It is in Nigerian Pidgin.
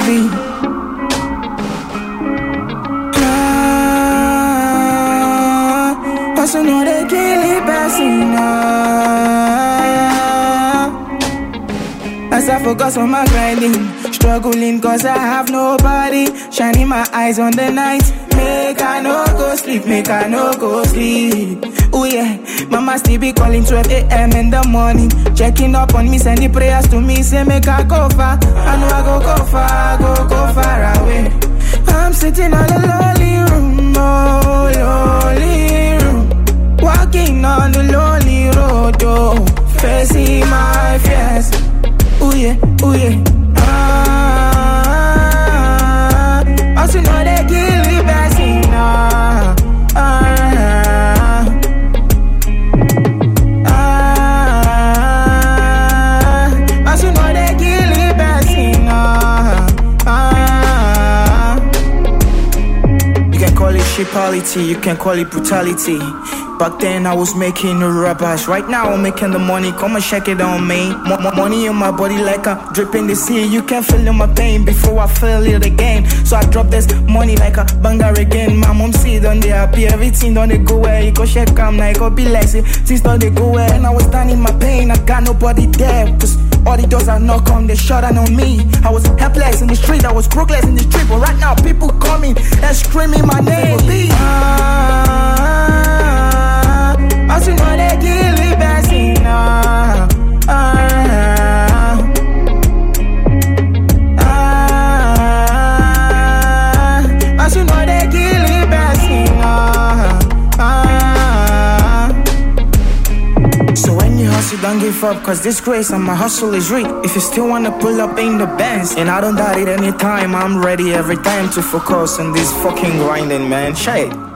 be. Also know they kill it passing as I focus on my grinding, struggling cause I have nobody, shining my eyes on the night. Make I no go sleep, make I no go sleep. Oh yeah, mama still be calling 12 a.m. in the morning, checking up on me, sending prayers to me, say make I go far. I know I go far away. I'm sitting on a lonely room, oh lonely room, walking on the lonely road, oh, facing my fears. Ooh yeah, ooh yeah. Also know they kill me passing also know they kill me passing You can call it shipality, you can call it brutality. Back then I was making the rappers. Right now I'm making the money. Come and check it on me. Money in my body like a drip in the sea. You can feel my pain before I feel it again. So I drop this money like a banger again. My mom see done they happy. Everything done they go where. You go check come now. You go be like say things done they go where. And I was down in my pain. I got nobody there. Cause all the doors are knock on. They shut down on me. I was helpless in the street. I was brookless in the street. But right now people coming and screaming my name. Also know they kill me passing also know they kill me passing So when you hustle, don't give up, cause this grace and my hustle is real. If you still wanna pull up in the Benz, and I don't doubt it anytime, I'm ready every time to focus on this fucking grinding, man. Shit.